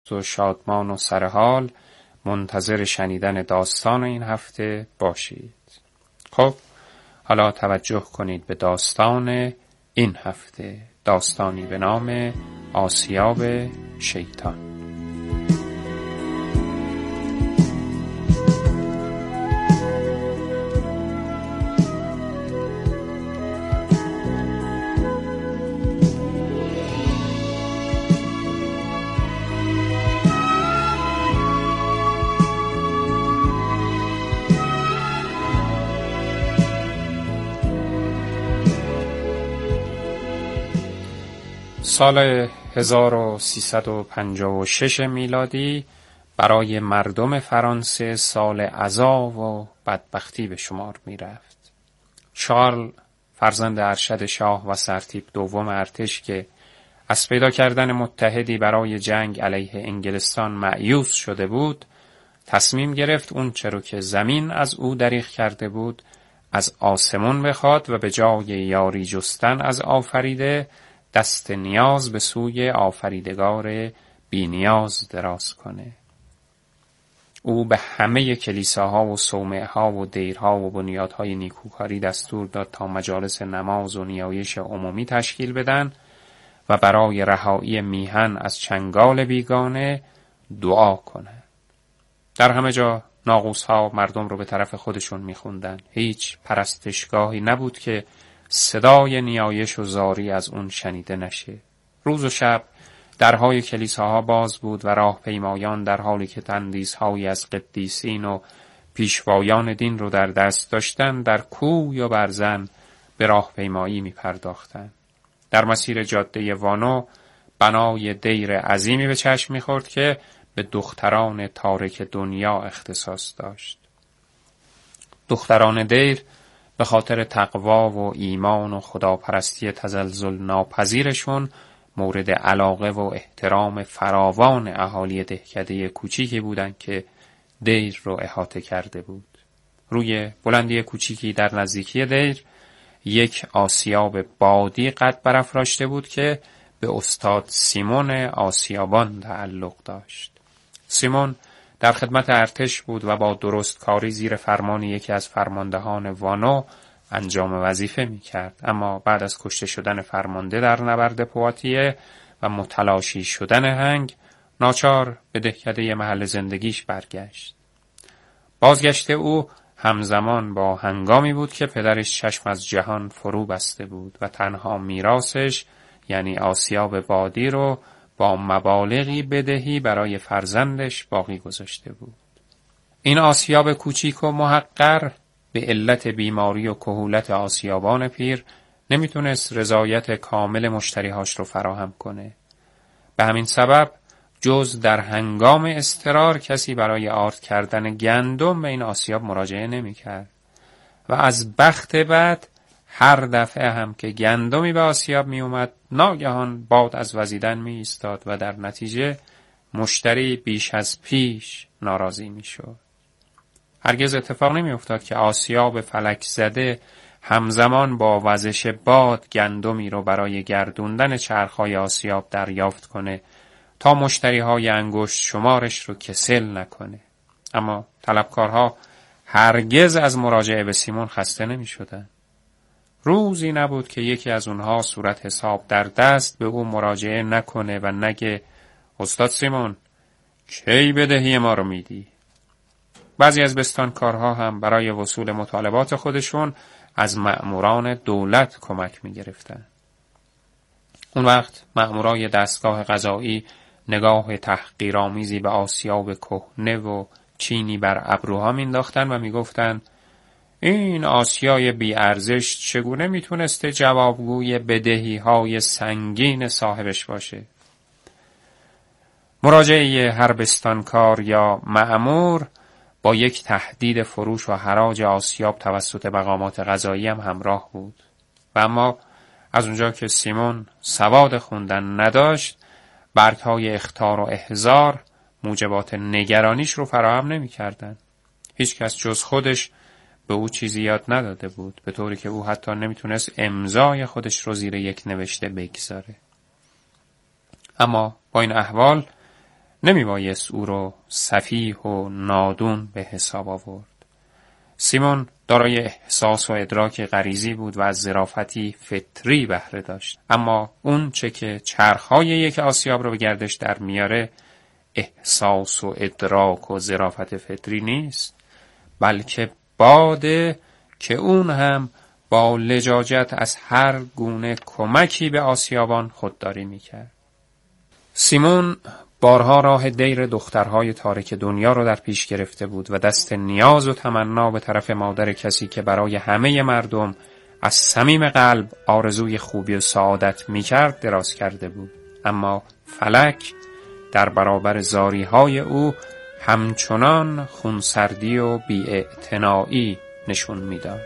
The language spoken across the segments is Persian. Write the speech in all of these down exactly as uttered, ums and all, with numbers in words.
و شادمان و سرحال منتظر شنیدن داستان این هفته باشید. خب حالا توجه کنید به داستان این هفته، داستانی به نام آسیاب شیطان. سال هزار و سیصد و پنجاه و شش میلادی برای مردم فرانسه سال عذاب و بدبختی به شمار می رفت. شارل فرزند ارشد شاه و سرتیپ دوم ارتش که از پیدا کردن متحدی برای جنگ علیه انگلستان مایوس شده بود، تصمیم گرفت اون چرا که زمین از او دریغ کرده بود از آسمون بخواد و به جای یاری جستن از آفریده دست نیاز به سوی آفریدگار بی نیاز دراز کنه. او به همه کلیساها و صومعه‌ها و دیرها و بنیادهای نیکوکاری دستور داد تا مجالس نماز و نیایش عمومی تشکیل بدن و برای رهایی میهن از چنگال بیگانه دعا کنند. در همه جا ناقوس‌ها مردم رو به طرف خودشون میخوندن. هیچ پرستشگاهی نبود که صدای نیایش و زاری از اون شنیده نشه. روز و شب درهای کلیساها باز بود و راهپیمایان در حالی که تندیس‌هایی از قدیسین و پیشوایان دین رو در دست داشتن در کوه یا برزن به راهپیمایی می پرداختن. در مسیر جاده وانو بنای دیر عظیمی به چشم می خورد که به دختران تارک دنیا اختصاص داشت. دختران دیر به خاطر تقوا و ایمان و خداپرستی تزلزل ناپذیرشون مورد علاقه و احترام فراوان اهالی دهکده کوچیکی بودند که دیر رو احاطه کرده بود. روی بلندی کوچیکی در نزدیکی دیر یک آسیاب بادی قد برافراشته بود که به استاد سیمون آسیابان تعلق داشت. سیمون در خدمت ارتش بود و با درست کاری زیر فرمان یکی از فرماندهان وانو انجام وظیفه می کرد. اما بعد از کشته شدن فرمانده در نبرد پواتیه و متلاشی شدن هنگ، ناچار به دهکده محل زندگیش برگشت. بازگشت او همزمان با هنگامی بود که پدرش چشم از جهان فرو بسته بود و تنها میراثش یعنی آسیاب بادی رو با مبالغی بدهی برای فرزندش باقی گذاشته بود. این آسیاب کوچیک و محقر به علت بیماری و کهولت آسیابان پیر نمیتونست رضایت کامل مشتریهاش رو فراهم کنه. به همین سبب جز در هنگام اضطرار کسی برای آرد کردن گندم به این آسیاب مراجعه نمیکرد و از بخت بعد هر دفعه هم که گندمی به آسیاب می اومد ناگهان باد از وزیدن می ایستاد و در نتیجه مشتری بیش از پیش ناراضی می شد. هرگز اتفاق نمی افتاد که آسیاب فلک زده همزمان با وزش باد گندمی رو برای گردوندن چرخهای آسیاب دریافت کنه تا مشتری های انگشت شمارش رو کسل نکنه. اما طلبکارها هرگز از مراجعه به سیمون خسته نمی شدن. روزی نبود که یکی از اونها صورت حساب در دست به او مراجعه نکنه و نگه استاد سیمون کی بدهی ما رو میدی؟ بعضی از بستانکارها هم برای وصول مطالبات خودشون از مأموران دولت کمک میگرفتن. اون وقت مأمورای دستگاه قضایی نگاه تحقیرآمیزی به آسیاب کهنه و چینی بر ابروها مینداختن و میگفتن این آسیای بی ارزش چگونه میتونسته جوابگوی بدهی های سنگین صاحبش باشه؟ مراجعه هر بستانکار یا مأمور با یک تهدید فروش و حراج آسیاب توسط مقامات قضایی هم همراه بود. و اما از اونجا که سیمون سواد خوندن نداشت، برگ‌های اخطار و احضار موجبات نگرانیش رو فراهم نمی‌کردن. هیچ کس جز خودش به او چیزی یاد نداده بود، به طوری که او حتی نمیتونست امضای خودش رو زیر یک نوشته بگذاره. اما با این احوال نمی بایست او را سفیه و نادون به حساب آورد. سیمون دارای احساس و ادراک غریزی بود و از ظرافتی فطری بهره داشت. اما اون چه که چرخهای یک آسیاب رو به گردش در میاره احساس و ادراک و ظرافت فطری نیست، بلکه باده که اون هم با لجاجت از هر گونه کمکی به آسیابان خودداری میکرد. سیمون بارها راه دیر دخترهای تارک دنیا رو در پیش گرفته بود و دست نیاز و تمنا به طرف مادر کسی که برای همه مردم از صمیم قلب آرزوی خوبی و سعادت میکرد دراز کرده بود. اما فلک در برابر زاریهای او همچنان خونسردی و بی‌اعتنایی نشون میداد.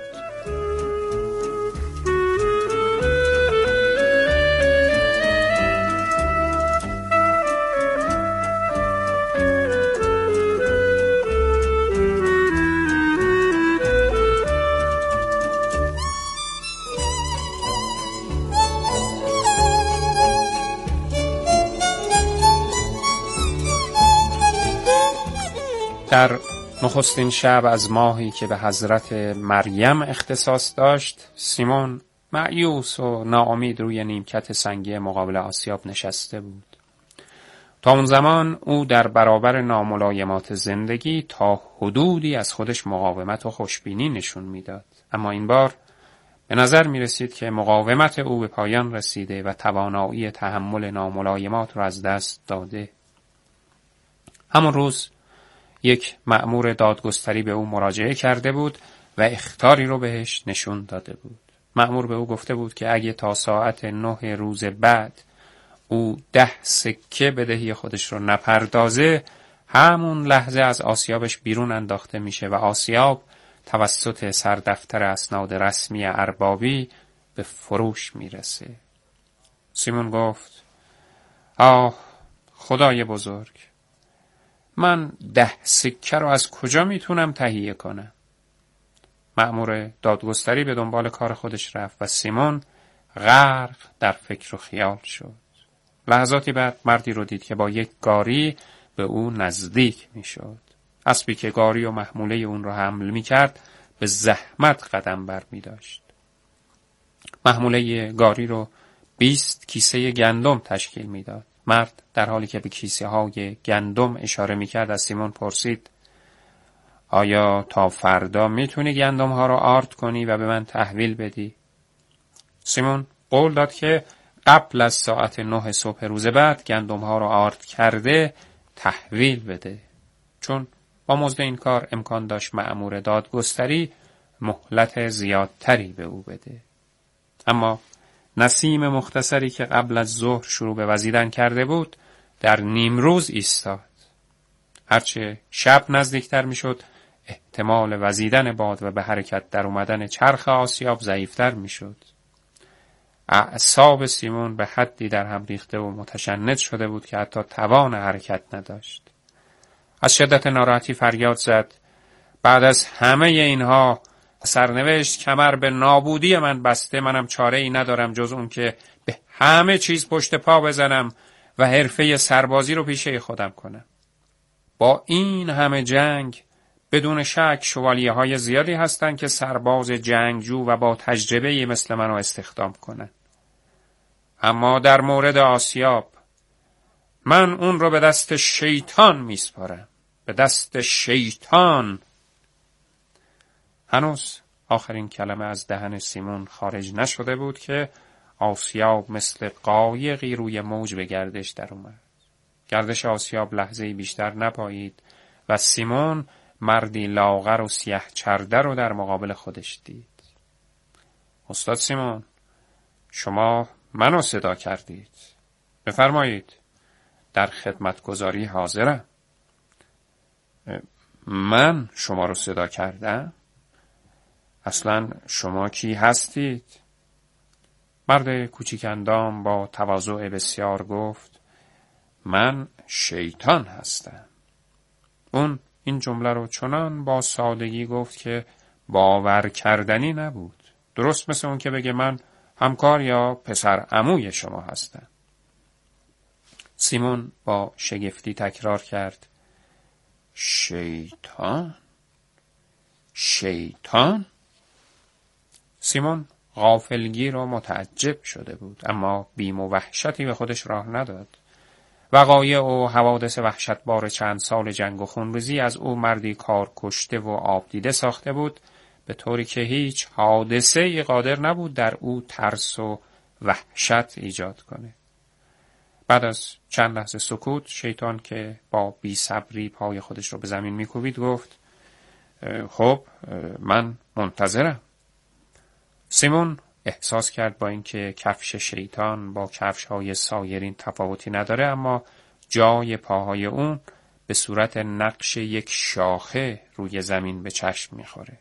در نخستین شب از ماهی که به حضرت مریم اختصاص داشت، سیمون مایوس و ناامید روی نیمکت سنگی مقابل آسیاب نشسته بود. تا اون زمان او در برابر ناملایمات زندگی تا حدودی از خودش مقاومت و خوشبینی نشون میداد. اما این بار به نظر می رسید که مقاومت او به پایان رسیده و توانایی تحمل ناملایمات را از دست داده. همون روز یک مأمور دادگستری به او مراجعه کرده بود و اخطاری رو بهش نشون داده بود. مأمور به او گفته بود که اگه تا ساعت نه روز بعد او ده سکه بدهی خودش رو نپردازه، همون لحظه از آسیابش بیرون انداخته میشه و آسیاب توسط سردفتر اسناد رسمی اربابی به فروش میرسه. سیمون گفت: آه خدای بزرگ، من ده سکه رو از کجا میتونم تهیه کنم؟ مأمور دادگستری به دنبال کار خودش رفت و سیمون غرق در فکر و خیال شد. لحظاتی بعد مردی رو دید که با یک گاری به او نزدیک میشد. اسبی که گاری و محموله اون رو حمل میکرد به زحمت قدم بر میداشت. محموله گاری رو بیست کیسه گندم تشکیل میداد. مرد در حالی که به کیسه های گندم اشاره میکرد از سیمون پرسید: آیا تا فردا میتونی گندم ها رو آرد کنی و به من تحویل بدی؟ سیمون قول داد که قبل از ساعت نه صبح روز بعد گندم ها رو آرد کرده تحویل بده، چون با مزد این کار امکان داشت مأمور دادگستری مهلت زیادتری به او بده. اما نسیم مختصری که قبل از ظهر شروع به وزیدن کرده بود در نیم روز ایستاد. هرچه شب نزدیکتر میشد احتمال وزیدن باد و به حرکت در اومدن چرخ آسیاب ضعیفتر میشد. اعصاب سیمون به حدی در هم ریخته و متشنج شده بود که حتی توان حرکت نداشت. از شدت ناراحتی فریاد زد: بعد از همه اینها سرنوشت کمر به نابودی من بسته، منم چاره ای ندارم جز اون که به همه چیز پشت پا بزنم و حرفه سربازی رو پیشه خودم کنم. با این همه جنگ بدون شک شوالیه های زیادی هستن که سرباز جنگجو و با تجربه مثل منو استخدام کنن. اما در مورد آسیاب من اون رو به دست شیطان میسپارم، به دست شیطان. هنوز آخرین کلمه از دهن سیمون خارج نشده بود که آسیاب مثل قایقی روی موج به گردش در اومد. گردش آسیاب لحظه‌ای بیشتر نپایید و سیمون مردی لاغر و سیاه چرده رو در مقابل خودش دید. استاد سیمون، شما منو صدا کردید. بفرمایید، در خدمتگزاری حاضرم. من شما رو صدا کردم؟ اصلا شما کی هستید؟ مرد کوچیک اندام با تواضع بسیار گفت: من شیطان هستم. اون این جمله رو چنان با سادگی گفت که باور کردنی نبود. درست مثل اون که بگه من همکار یا پسر عموی شما هستم. سیمون با شگفتی تکرار کرد: شیطان؟ شیطان؟ سیمون غافلگیر و متعجب شده بود، اما بیم و وحشتی به خودش راه نداد. وقایع و حوادث وحشتبار چند سال جنگ و خونریزی از او مردی کار کشته و آب دیده ساخته بود، به طوری که هیچ حادثه‌ای قادر نبود در او ترس و وحشت ایجاد کنه. بعد از چند لحظه سکوت، شیطان که با بی‌صبری پای خودش رو به زمین میکوبید گفت: خب من منتظرم. سیمون احساس کرد با اینکه کفش شیطان با کفش‌های سایرین تفاوتی نداره، اما جای پاهای اون به صورت نقش یک شاخه روی زمین به چشم میخوره.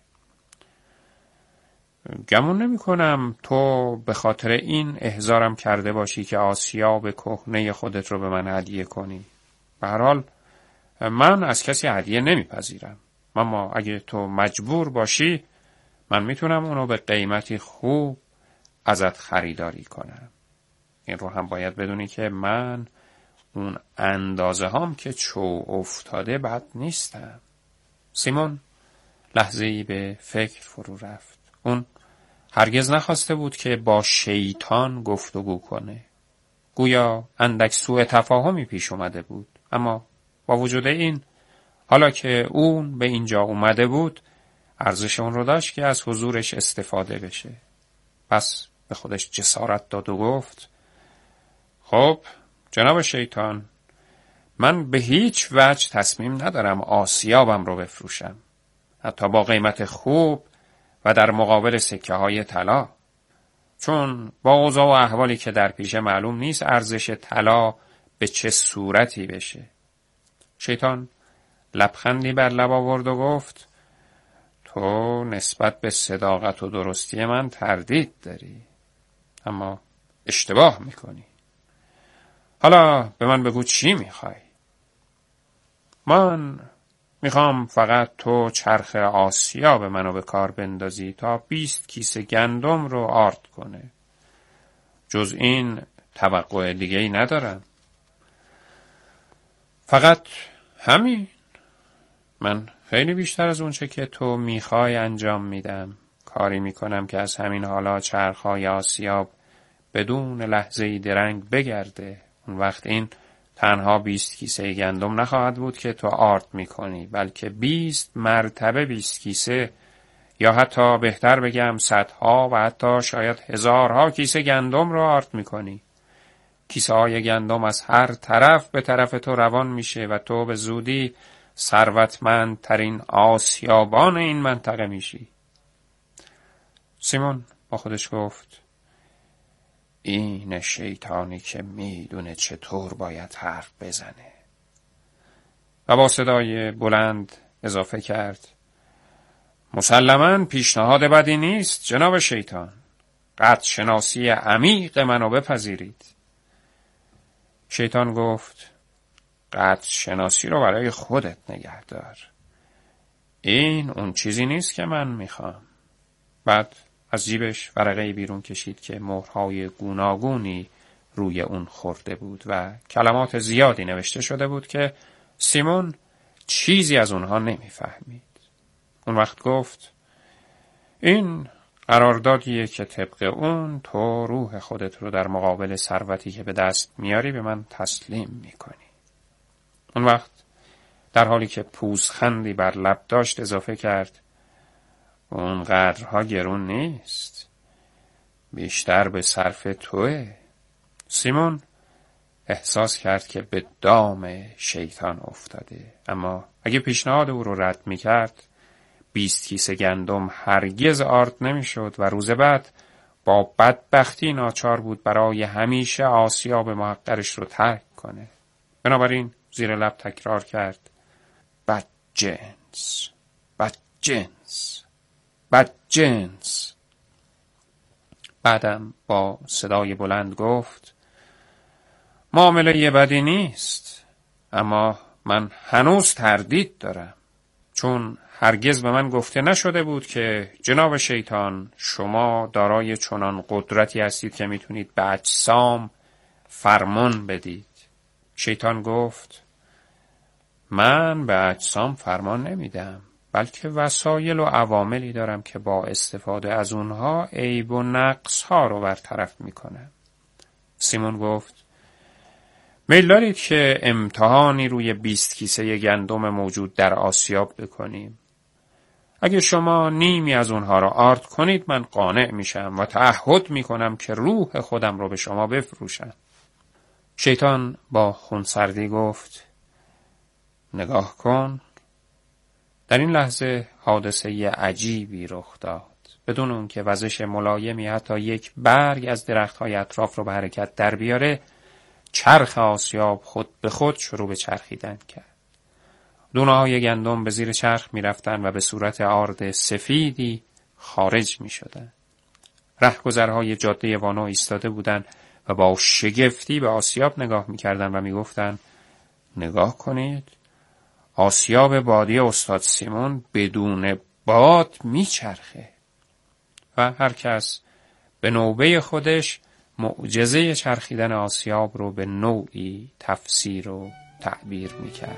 گمون نمی کنم تو به خاطر این احضارم کرده باشی که آسیاب کهنه خودت رو به من هدیه کنی. به هر حال من از کسی هدیه نمیپذیرم، اما اگه تو مجبور باشی من میتونم اونو به قیمتی خوب ازت خریداری کنم. این رو هم باید بدونی که من اون اندازه هام که چو افتاده بد نیستم. سیمون لحظه‌ای به فکر فرو رفت. اون هرگز نخواسته بود که با شیطان گفتگو کنه. گویا اندک سوء تفاهمی پیش اومده بود، اما با وجود این، حالا که اون به اینجا اومده بود، ارزش اون رو داشت که از حضورش استفاده بشه. پس به خودش جسارت داد و گفت: خب جناب شیطان، من به هیچ وجه تصمیم ندارم آسیابم رو بفروشم، حتی با قیمت خوب و در مقابل سکه های طلا، چون با اوضاع و احوالی که در پیش معلوم نیست ارزش طلا به چه صورتی بشه. شیطان لبخندی بر لب آورد و گفت: تو نسبت به صداقت و درستی من تردید داری، اما اشتباه میکنی. حالا به من بگو چی میخوای؟ من میخوام فقط تو چرخ آسیاب منو به کار بندازی تا بیست کیسه گندم رو آرد کنه. جز این توقع دیگه ای ندارم. فقط همین. من خیلی بیشتر از اون چه که تو میخوای انجام میدم. کاری میکنم که از همین حالا چرخهای آسیاب بدون لحظه‌ای درنگ بگرده. اون وقت این تنها بیست کیسه گندم نخواهد بود که تو آرد میکنی، بلکه بیست مرتبه بیست کیسه، یا حتی بهتر بگم صدها و حتی شاید هزارها کیسه گندم رو آرد میکنی. کیسه های گندم از هر طرف به طرف تو روان میشه و تو به زودی ثروتمندترین آسیابان این منطقه میشی. سیمون با خودش گفت: این شیطانی که میدونه چطور باید حرف بزنه. و با صدای بلند اضافه کرد: مسلماً پیشنهاد بدی نیست جناب شیطان. قد شناسی عمیق منو بپذیرید. شیطان گفت: قد شناسی رو برای خودت نگه دار. این اون چیزی نیست که من میخوام. بعد از جیبش ورقه‌ای بیرون کشید که مهرهای گوناگونی روی اون خورده بود و کلمات زیادی نوشته شده بود که سیمون چیزی از اونها نمیفهمید. اون وقت گفت: این قراردادیه که طبق اون تو روح خودت رو در مقابل ثروتی که به دست میاری به من تسلیم میکنی. اون وقت در حالی که پوزخندی بر لب داشت اضافه کرد: اون قدرها گرون نیست، بیشتر به صرف توه. سیمون احساس کرد که به دام شیطان افتاده، اما اگه پیشنهاد او رو رد میکرد بیست کیسه گندم هرگز آرد نمیشد و روز بعد با بدبختی ناچار بود برای همیشه آسیاب محقرش رو ترک کنه. بنابراین زیر لب تکرار کرد: بدجنس، بدجنس، بدجنس. بعدم با صدای بلند گفت: معامله بدی نیست، اما من هنوز تردید دارم، چون هرگز به من گفته نشده بود که جناب شیطان شما دارای چنان قدرتی هستید که میتونید به اجسام فرمان بدید. شیطان گفت من به اجسام فرمان نمیدم، بلکه وسایل و عواملی دارم که با استفاده از اونها عیب و نقص ها رو برطرف میکنم. سیمون گفت میل دارید که امتحانی روی بیست کیسه گندم موجود در آسیاب بکنیم؟ اگه شما نیمی از اونها را آرد کنید من قانع میشم و تعهد میکنم که روح خودم رو به شما بفروشم. شیطان با خونسردی گفت نگاه کن. در این لحظه حادثه عجیبی رخ داد. بدون اون که وزش ملایمی حتی یک برگ از درخت‌های اطراف رو به حرکت در بیاره، چرخ آسیاب خود به خود شروع به چرخیدن کرد. دونه‌های گندم به زیر چرخ می‌رفتند و به صورت آرد سفیدی خارج می‌شدند. رهگذرهای جاده وانو ایستاده بودند و با شگفتی به آسیاب نگاه می‌کردند و می‌گفتند نگاه کنید، آسیاب بادی استاد سیمون بدون باد میچرخه. و هر کس به نوبه خودش معجزه چرخیدن آسیاب رو به نوعی تفسیر و تعبیر میکرد.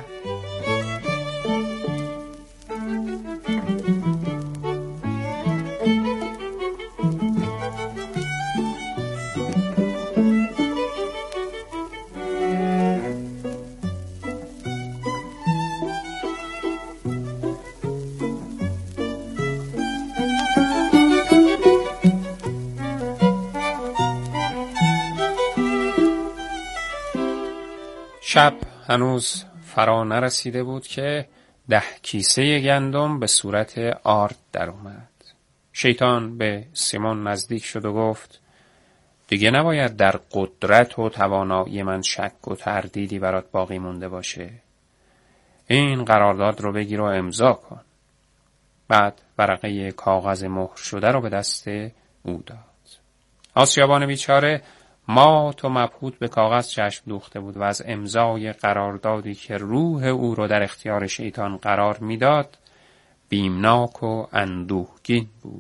شب هنوز فرا نرسیده بود که ده کیسه گندم به صورت آرد در اومد. شیطان به سیمون نزدیک شد و گفت دیگه نباید در قدرت و توانایی من شک و تردیدی برات باقی مونده باشه. این قرارداد رو بگیر و امضا کن. بعد ورقه کاغذ مهر شده رو به دست او داد. آسیابان بیچاره مات و مبهوت به کاغذ چشم دوخته بود و از امضای قراردادی که روح او رو در اختیار شیطان قرار میداد بیمناک و اندوهگین بود.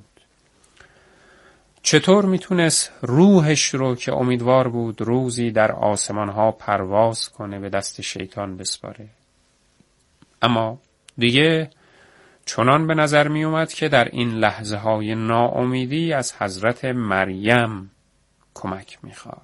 چطور میتونست روحش رو که امیدوار بود روزی در آسمانها پرواز کنه به دست شیطان بسپاره؟ اما دیگه چنان به نظر می اومد که در این لحظه های ناامیدی از حضرت مریم کمک میخواد.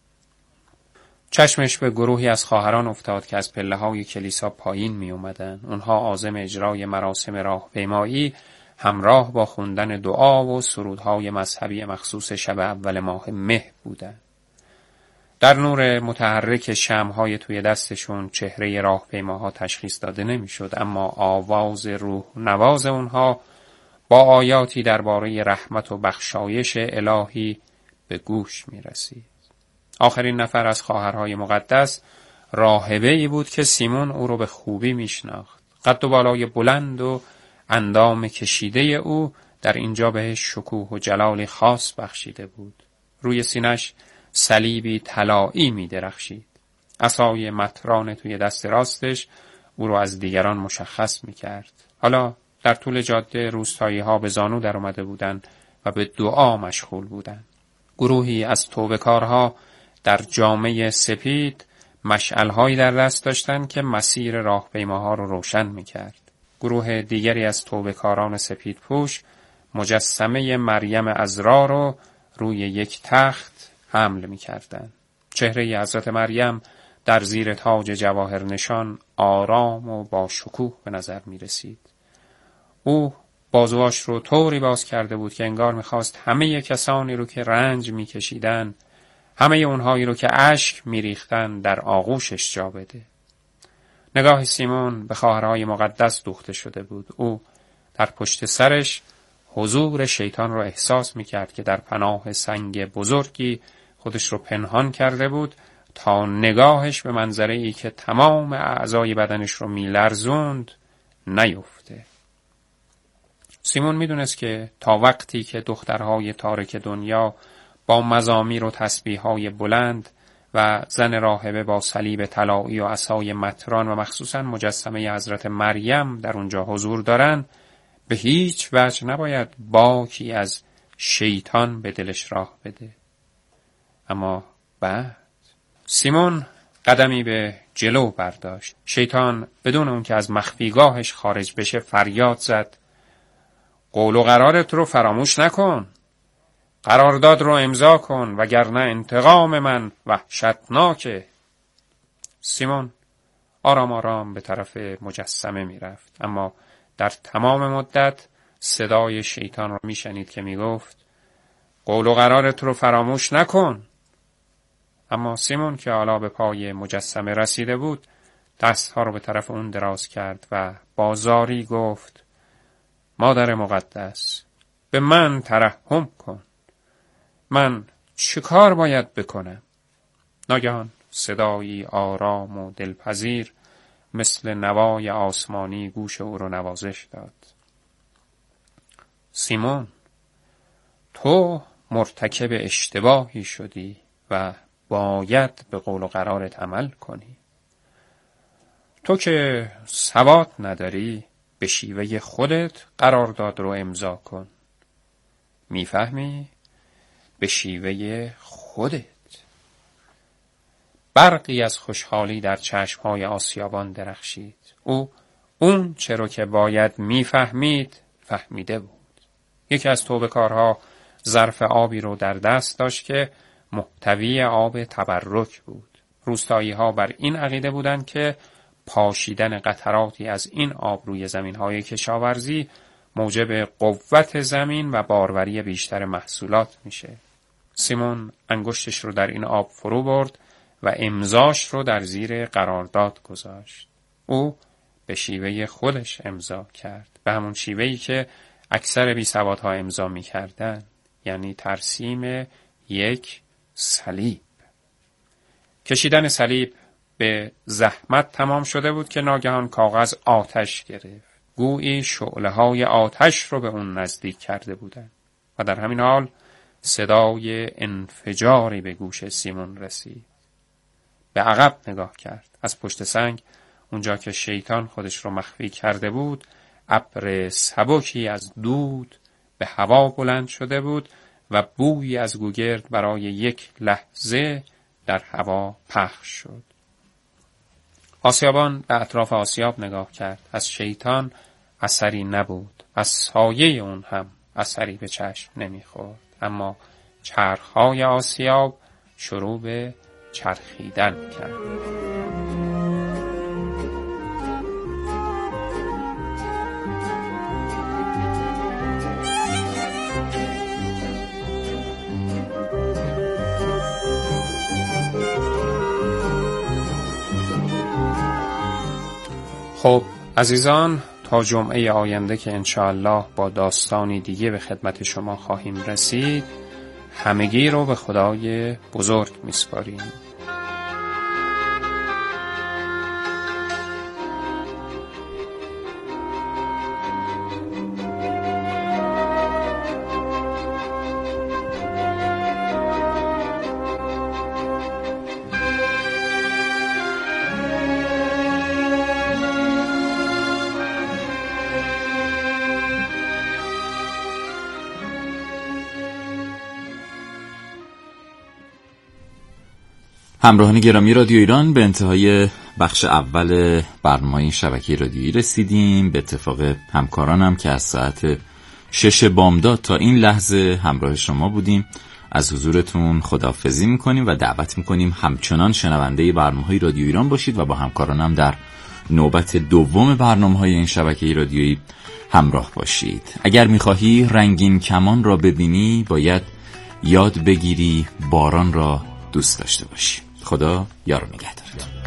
چشمش به گروهی از خواهران افتاد که از پله های کلیسا پایین می اومدن. اونها عازم اجرای مراسم راهپیمایی همراه با خوندن دعا و سرودهای مذهبی مخصوص شب اول ماه مه بودند. در نور متحرک شمع‌های توی دستشون چهره راهپیماها تشخیص داده نمیشد، اما آواز روح نواز اونها با آیاتی درباره رحمت و بخشایش الهی به گوش می رسید. آخرین نفر از خواهرهای مقدس راهبه‌ای بود که سیمون او رو به خوبی می شناخت. قد و بالای بلند و اندام کشیده او در اینجا بهش شکوه و جلالی خاص بخشیده بود. روی سینش صلیبی طلایی می درخشید. عصای مطران توی دست راستش او رو از دیگران مشخص می کرد. حالا در طول جاده روستایی ها به زانو در اومده بودند و به دعا مشغول بودند. گروهی از توبه‌کارها در جامه سپید مشعل‌هایی در دست داشتند که مسیر راهپیماها رو روشن می‌کرد. گروه دیگری از توبه‌کاران سپیدپوش مجسمه مریم عذرا رو روی یک تخت حمل می‌کردند. چهره حضرت مریم در زیر تاج جواهر نشان آرام و با شکوه به نظر می‌رسید. او بازوهاش رو طوری باز کرده بود که انگار می‌خواست همه کسانی رو که رنج می‌کشیدن، همه اونهایی رو که اشک می‌ریختن در آغوشش جا بده. نگاه سیمون به خواهرهای مقدس دوخته شده بود. او در پشت سرش حضور شیطان رو احساس می‌کرد که در پناه سنگ بزرگی خودش رو پنهان کرده بود تا نگاهش به منظره‌ای که تمام اعضای بدنش رو می‌لرزوند نیفته. سیمون میدونست که تا وقتی که دخترهای تارک دنیا با مزامیر و تسبیح‌های بلند و زن راهبه با صلیب طلایی و عصای مطران و مخصوصاً مجسمه حضرت مریم در اونجا حضور دارن، به هیچ وجه نباید باکی از شیطان به دلش راه بده. اما بعد سیمون قدمی به جلو برداشت. شیطان بدون اون که از مخفیگاهش خارج بشه فریاد زد: قول و قرارت رو فراموش نکن. قرارداد رو امضا کن وگرنه انتقام من وحشتناکه. سیمون آرام آرام به طرف مجسمه می رفت، اما در تمام مدت صدای شیطان رو می شنید که می گفت: قول و قرارت رو فراموش نکن. اما سیمون که حالا به پای مجسمه رسیده بود دستها رو به طرف اون دراز کرد و بازاری گفت: مادر مقدس، به من ترحم کن. من چه کار باید بکنم؟ ناگهان صدایی آرام و دلپذیر مثل نوای آسمانی گوش او رو نوازش داد: سیمون، تو مرتکب اشتباهی شدی و باید به قول و قرارت عمل کنی. تو که سواد نداری، به شیوه خودت قرارداد رو امضا کن. میفهمی؟ به شیوه خودت. برقی از خوشحالی در چشمهای آسیابان درخشید. او اون چرا که باید میفهمید فهمیده بود. یکی از توبه‌کارها ظرف آبی رو در دست داشت که محتوی آب تبرک بود. روستایی‌ها بر این عقیده بودند که پاشیدن قطراتی از این آب روی زمین‌های کشاورزی موجب قوت زمین و باروری بیشتر محصولات میشه. سیمون انگشتش رو در این آب فرو برد و امضاش رو در زیر قرارداد گذاشت. او به شیوه خودش امضا کرد، به همون شیوهی که اکثر بیسوادها امضا می‌کردند، یعنی ترسیم یک صلیب. کشیدن صلیب به زحمت تمام شده بود که ناگهان کاغذ آتش گرفت. گویی شعله‌های آتش رو به اون نزدیک کرده بودند و در همین حال صدای انفجاری به گوش سیمون رسید. به عقب نگاه کرد. از پشت سنگ، اونجا که شیطان خودش رو مخفی کرده بود، ابر سبکی از دود به هوا بلند شده بود و بویی از گوگرد برای یک لحظه در هوا پخش شد. آسیابان به اطراف آسیاب نگاه کرد. از شیطان اثری نبود. از سایه اون هم اثری به چشم نمیخورد. اما چرخهای آسیاب شروع به چرخیدن کرد. خب عزیزان، تا جمعه آینده که انشاءالله با داستانی دیگه به خدمت شما خواهیم رسید، همگی رو به خدای بزرگ میسپاریم. همراهان گرامی رادیو ایران، به انتهای بخش اول برنامه این شبکه رادیویی رسیدیم. به اتفاق همکارانم که از ساعت شش بامداد تا این لحظه همراه شما بودیم از حضورتون خداحافظی میکنیم و دعوت میکنیم همچنان شنونده برنامه‌های رادیو ایران باشید و با همکارانم در نوبت دوم برنامه‌های این شبکه رادیویی همراه باشید. اگر میخواهی رنگین کمان را ببینی، باید یاد بگیری باران را دوست داشته باشی. خدا یار و نگهدارت.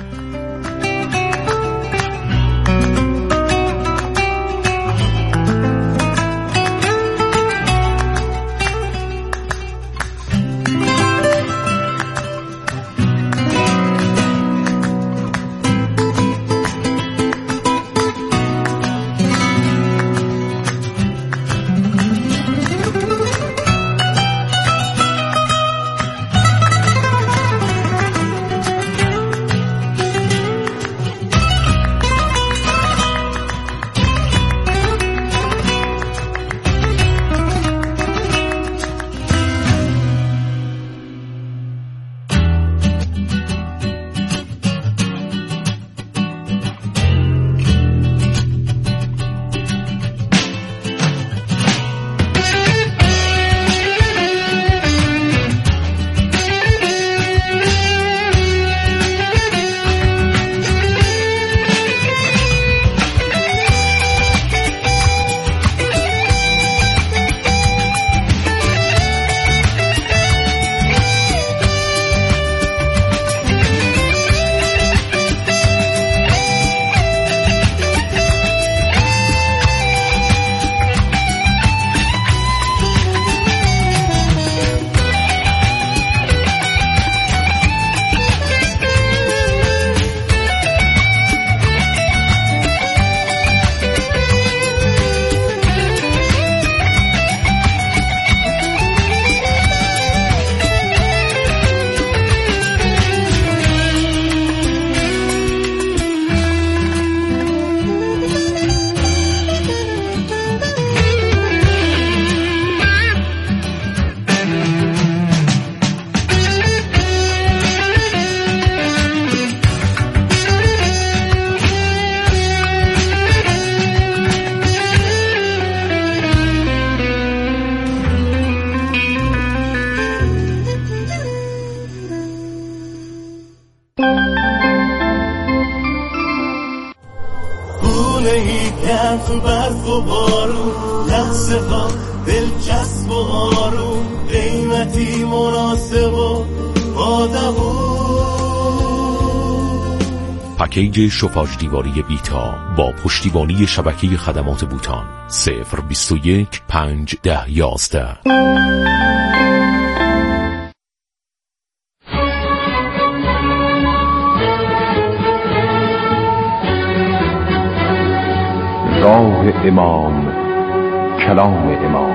خونه ای که تو برف و بارون، لحظه ها دلچسب و آروم، قیمتی مناسب و بادمون. پکیج شوفاژ دیواری بیتا با پشتیبانی شبکه خدمات بوتان صفر بیست و یک پنج ده یازده. راه امام، کلام امام.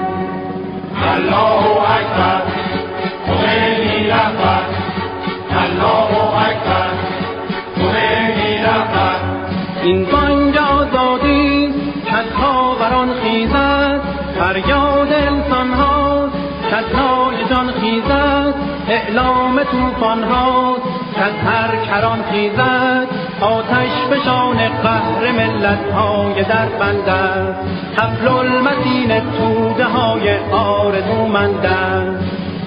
الله اکبر، خمینی رهبر. الله اکبر، خمینی رهبر. این بانگ آزادی کز خاوران خیزد، فریاد انسان هاست کز نای جان خیزد، اعلام طوفان هاست کز هر کران خیزد، آتش فشان قهر ملت های در بند است، حبل المتین توده های آرزومند است.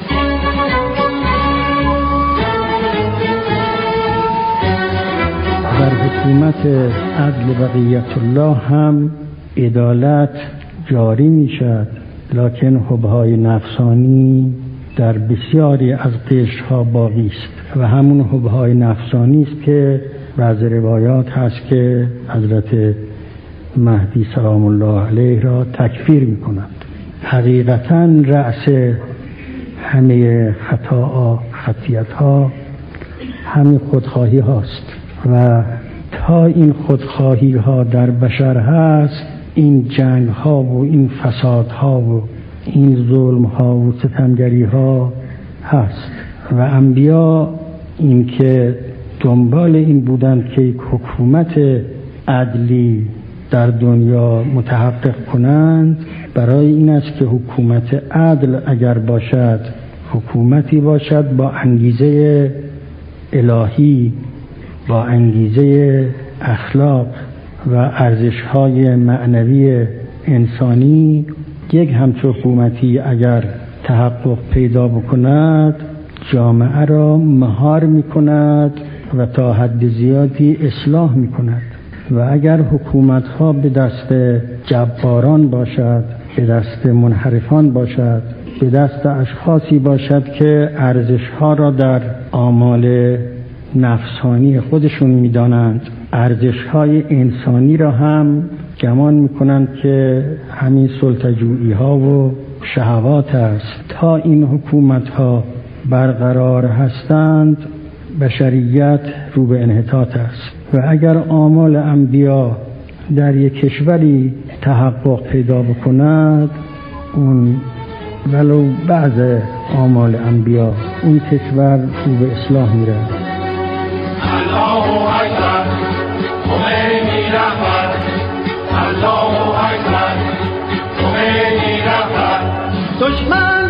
در حکومت عدل بقیت الله هم عدالت جاری می شد، لکن حبهای نفسانی در بسیاری از قشرها باقی است و همون حبهای نفسانی است که بعض روایات هست که حضرت مهدی سلام الله علیه را تکفیر می کنند. حقیقتاً رأس همه خطاها خطیتها همین خودخواهی هاست و تا این خودخواهی ها در بشر هست، این جنگ ها و این فساد ها و این ظلم ها و ستمگری ها هست و انبیا این که دنبال این بودند که یک حکومت عدلی در دنیا متحقق کنند. برای این است که حکومت عدل اگر باشد، حکومتی باشد با انگیزه الهی، با انگیزه اخلاق و ارزش‌های معنوی انسانی، یک همچون حکومتی اگر تحقق پیدا بکند، جامعه را مهار می‌کند و تا حد زیادی اصلاح می‌کند. و اگر حکومت‌ها به دست جباران باشد، به دست منحرفان باشد، به دست اشخاصی باشد که ارزش‌ها را در آمال نفسانی خودشون می‌دانند، ارزش‌های انسانی را هم گمان می‌کنند که همین سلطه‌جویی‌ها و شهوات است. تا این حکومت‌ها برقرار هستند، بشریت رو به انحطاط است و اگر آمال انبیا در یک کشوری تحقق پیدا بکند، اون ولو بعض آمال انبیا، اون کشور رو به اصلاح میره. الله اکبر، خمینی رهبر. الله اکبر، خمینی رهبر. دشمن